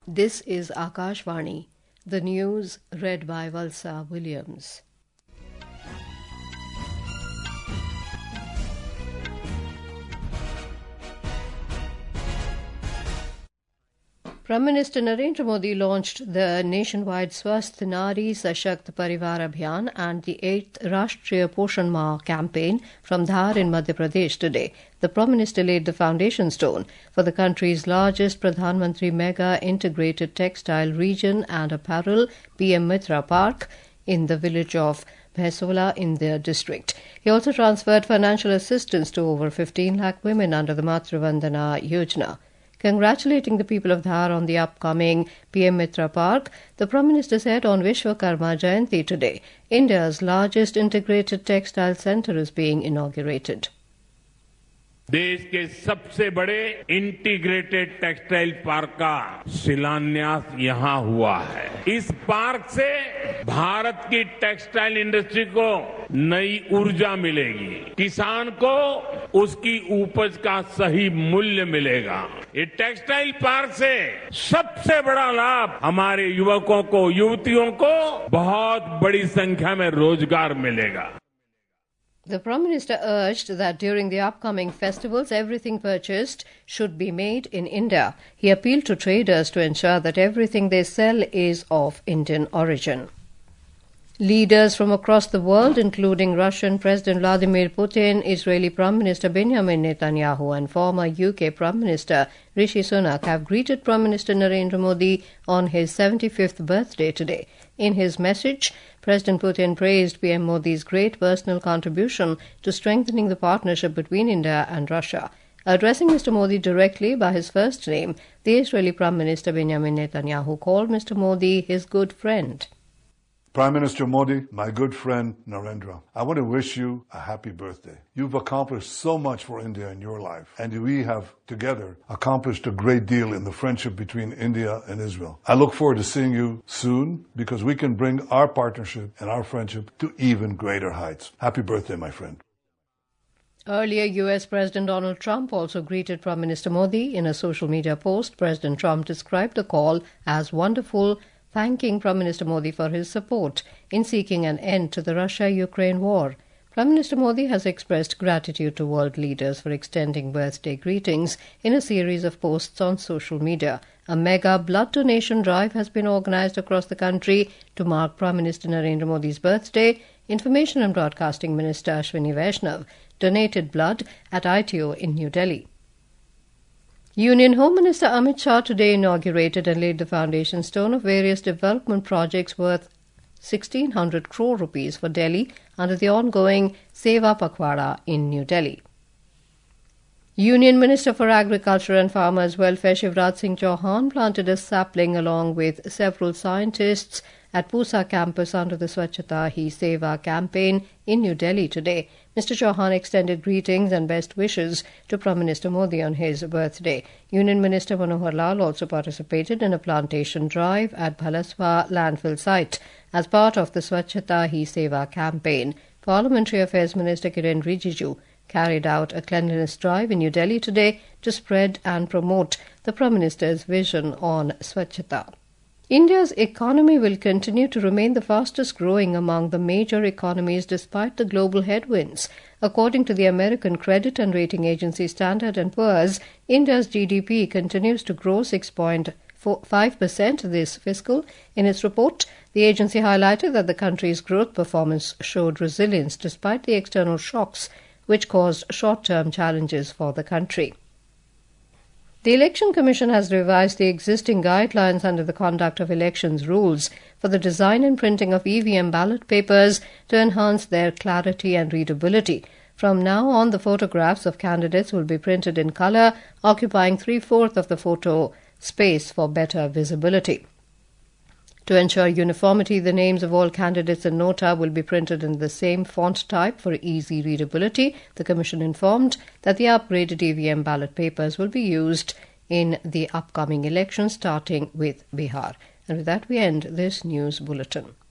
This is Akashvani, the news read by Valsa Williams. Prime Minister Narendra Modi launched the nationwide Swasth Nari Sashakt Parivar Abhiyan and the 8th Rashtriya Poshan Mah campaign from Dhar in Madhya Pradesh today. The Prime Minister laid the foundation stone for the country's largest Pradhan Mantri Mega Integrated Textile Region and Apparel PM Mitra Park in the village of Bhaisola in their district. He also transferred financial assistance to over 15 lakh women under the Matru Vandana Yojana. Congratulating the people of Dhar on the upcoming PM Mitra Park, the Prime Minister said on Vishwakarma Jayanti today, India's largest integrated textile centre is being inaugurated. देश के सबसे बड़े integrated textile park का शिलान्यास यहां हुआ है। इस पार्क से भारत की टेक्सटाइल इंडस्ट्री को नई ऊर्जा मिलेगी, किसान को उसकी उपज का सही मूल्य मिलेगा। ये टेक्सटाइल पार्क से सबसे बड़ा लाभ हमारे युवकों को, युवतियों को बहुत बड़ी संख्या में रोजगार मिलेगा। The Prime Minister urged that during the upcoming festivals, everything purchased should be made in India. He appealed to traders to ensure that everything they sell is of Indian origin. Leaders from across the world, including Russian President Vladimir Putin, Israeli Prime Minister Benjamin Netanyahu and former UK Prime Minister Rishi Sunak, have greeted Prime Minister Narendra Modi on his 75th birthday today. In his message, President Putin praised PM Modi's great personal contribution to strengthening the partnership between India and Russia. Addressing Mr. Modi directly by his first name, the Israeli Prime Minister Benjamin Netanyahu called Mr. Modi his good friend. Prime Minister Modi, my good friend Narendra, I want to wish you a happy birthday. You've accomplished so much for India in your life, and we have together accomplished a great deal in the friendship between India and Israel. I look forward to seeing you soon because we can bring our partnership and our friendship to even greater heights. Happy birthday, my friend. Earlier, U.S. President Donald Trump also greeted Prime Minister Modi. In a social media post, President Trump described the call as wonderful, thanking Prime Minister Modi for his support in seeking an end to the Russia-Ukraine war. Prime Minister Modi has expressed gratitude to world leaders for extending birthday greetings in a series of posts on social media. A mega blood donation drive has been organized across the country to mark Prime Minister Narendra Modi's birthday. Information and Broadcasting Minister Ashwini Vaishnav donated blood at ITO in New Delhi. Union Home Minister Amit Shah today inaugurated and laid the foundation stone of various development projects worth 1,600 crore rupees for Delhi under the ongoing Seva Pakhwada in New Delhi. Union Minister for Agriculture and Farmers Welfare Shivraj Singh Chauhan planted a sapling along with several scientists at Pusa campus under the Swachhata Hi Seva campaign in New Delhi today. Mr. Chauhan extended greetings and best wishes to Prime Minister Modi on his birthday. Union Minister Manohar Lal also participated in a plantation drive at Bhalaswa landfill site as part of the Swachhata Hi Seva campaign. Parliamentary Affairs Minister Kiren Rijiju carried out a cleanliness drive in New Delhi today to spread and promote the Prime Minister's vision on Swachhata. India's economy will continue to remain the fastest growing among the major economies despite the global headwinds. According to the American credit and rating agency Standard & Poor's, India's GDP continues to grow 6.5% this fiscal. In its report, the agency highlighted that the country's growth performance showed resilience despite the external shocks which caused short-term challenges for the country. The Election Commission has revised the existing guidelines under the Conduct of Elections rules for the design and printing of EVM ballot papers to enhance their clarity and readability. From now on, the photographs of candidates will be printed in colour, occupying 3/4 of the photo space for better visibility. To ensure uniformity, the names of all candidates in nota will be printed in the same font type for easy readability. The Commission informed that the upgraded EVM ballot papers will be used in the upcoming elections, starting with Bihar. And with that, we end this news bulletin.